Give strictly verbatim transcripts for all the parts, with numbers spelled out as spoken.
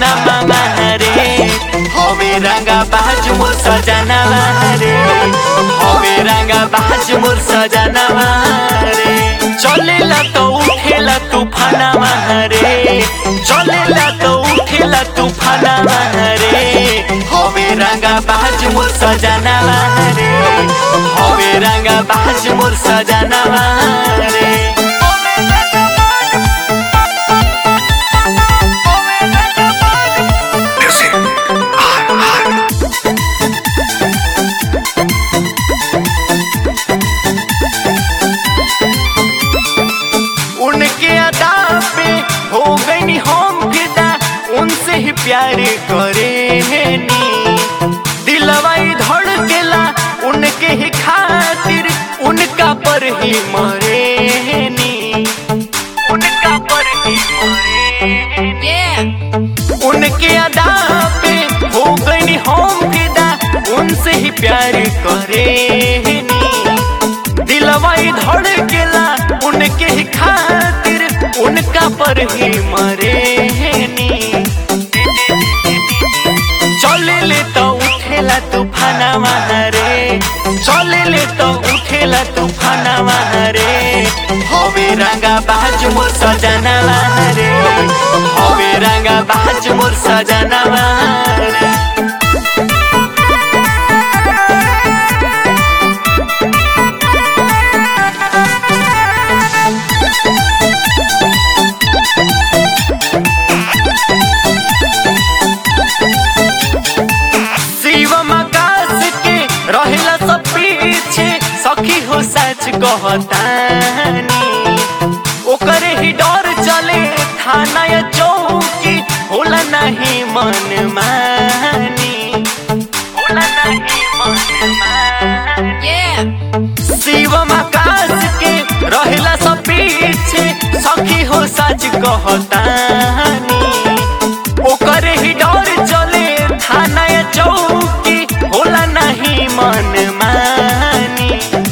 मामा रे हवे रंगा बाज मोर सजनवा रे हवे रंगा बाज मोर सजनवा रे चलेला तो उठेला तूफानवा रे चलेला तो उठेला तूफानवा रे हवे रंगा बाज मोर सजनवा रे हवे रंगा बाज मोर सजनवा रे उनके अदा पे हो गई हम फिदा उनसे ही प्यार करे नी दिलवा धड़केला उनके ही खातिर उनका पर ही मरे नी उनका पर ही मरे उनके अदा पे हो गई हम फिदा उनसे ही प्यार करे नी दिलवा धड़केला उनके ही खातिर उनका पर ही मरे नी चले ले तो उठेला तूफानवा रे चले ले तो उठेला तूफानवा रे हवे रंगा बाज मोर सजनवा रे हवे रंगा बाज मोर सजनवा रे रहेला सब पीछे सखी हो सच कहतानी ओकरे ही डर चले थाना या चौकी होला नहीं मन मानी होला नहीं मन मानी शिवम आकाश के रहेला सब पीछे सखी हो सच कहतानी ओकरे ही डर चले थाना या चौकी होला नहीं मन मानी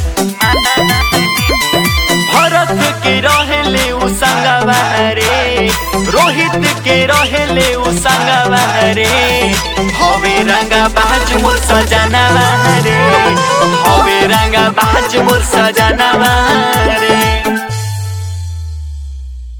भरत के रहेले उ संगवा रे रोहित के रहेले उ संगवा रे हवे रंगा बाज मोर सजनवा रे